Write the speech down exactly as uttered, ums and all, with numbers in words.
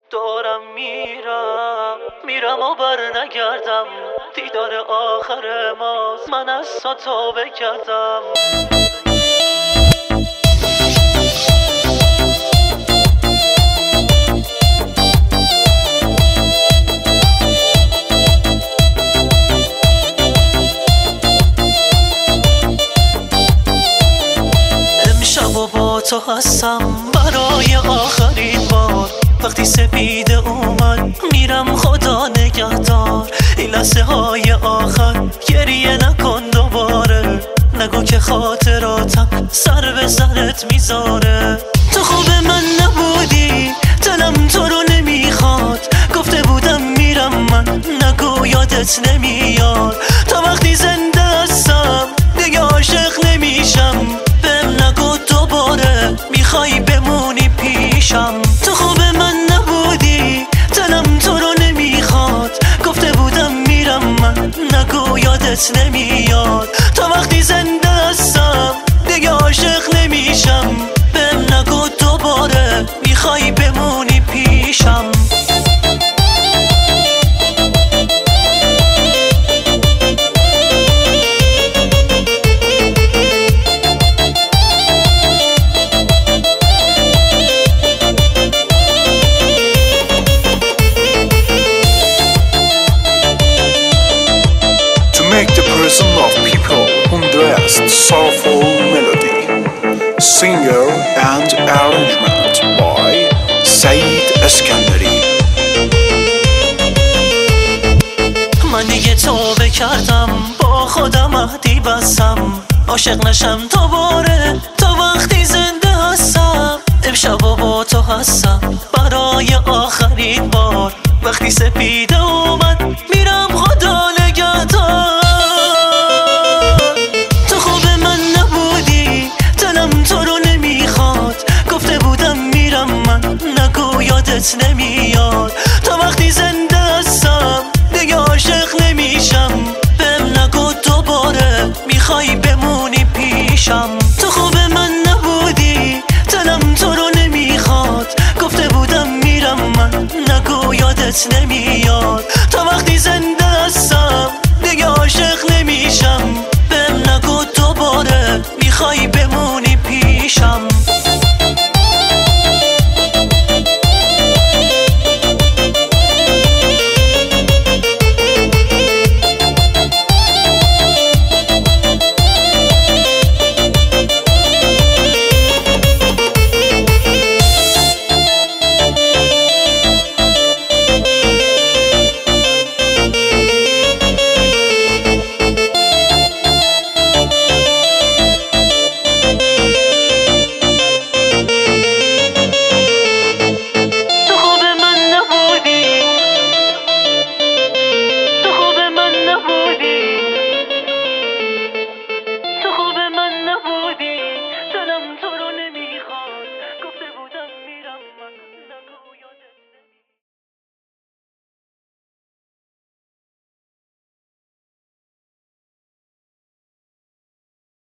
دارم میرم میرم و بر نگردم، دیدار آخر ماست، من از تو بکردم. امشب و با تو هستم برای آخرین بار، وقتی سپیده اومد میرم خدا نگهدار. این لحظه های آخر گریه نکن دوباره، نگو که خاطراتم سر به سرت میذاره. تو خوب من نبودی، دلم تو رو نمیخواد، گفته بودم میرم من، نگو یادت نمیاد. تا وقتی زنده هستم دیگه عاشق نمیشم، بهم نگو دوباره میخوای بمونی پیشم. تو خوب من نبودی، دلم تو رو نمیخواد، گفته بودم میرم من، نگو یادت نمیاد. تا وقتی زنده هستم دیگه عاشق نمیشم، بهم نگو دوباره میخوای بمونی پیشم. Make the person of people undressed soulful melody. Singer and arrangement by Saeed Eskandari. من دیگه توبه کردم، با خودم عهدی بستم، عاشق نشم دوباره تا وقتی زنده هستم. امشب و با تو هستم برای آخرین بار، وقتی سپیده اومد میرم خدا نگهدار. تو خوب من نبودی، دلم تو رو نمیخواد، گفته بودم میرم من، نگو یادت نمیاد. تا وقتی زنده هستم دیگه عاشق نمیشم، بهم نگو دوباره میخوای بمونی پیشم. تو خوب من نبودی، دلم تو رو نمیخواد، گفته بودم میرم من، نگو یادت نمیاد. تا وقتی زنده هستم دیگه عاشق نمیشم، بهم نگو دوباره میخوای بمونی پیشم.